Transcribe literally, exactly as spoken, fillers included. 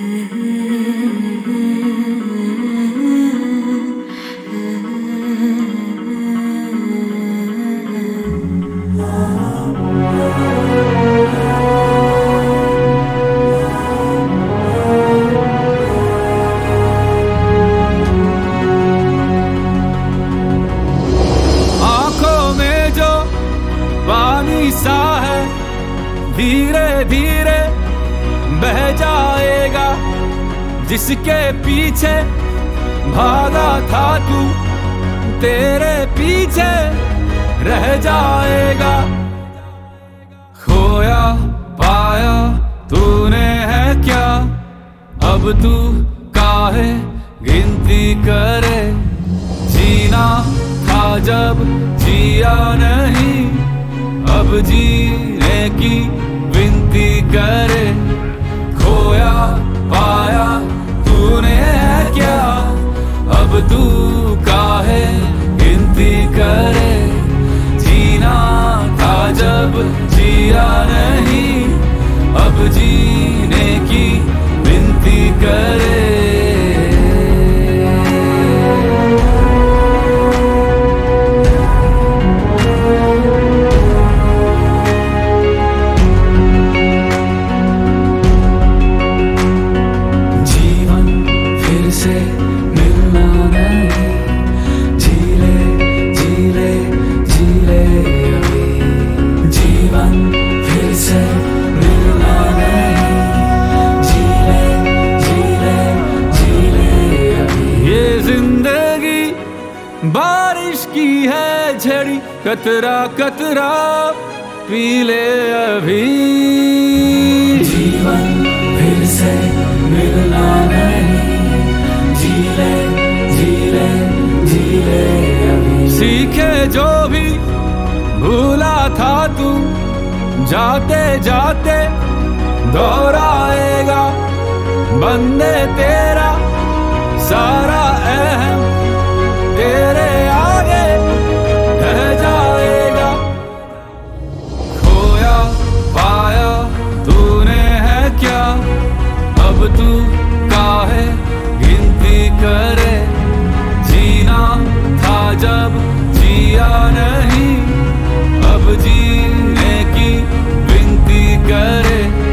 सा है धीरे धीरे बह जाएगा, जिसके पीछे भागा था तू तेरे पीछे रह जाएगा। खोया पाया तूने है क्या, अब तू काहे गिनती करे, जीना था जब जिया नहीं, अब जीने की विनती करे। खोया पाया तूने है क्या, अब तू काहे गिनती करे, जीना था जब जिया नहीं, अब जीने की विनती करे। बारिश की है झड़ी, कतरा कतरा पी ले अभी, जीवन फिर से मिलना नहीं, जी ले जी ले जी ले अभी। सीखे जो भी भूला था तू, जाते जाते दोहराएगा, बंदे तेरा सारा अहम तेरे आगे रह जाएगा। खोया पाया तूने है क्या, अब तू काहे गिनती करे, जीना था जब जिया नहीं, अब जीने की विनती करे।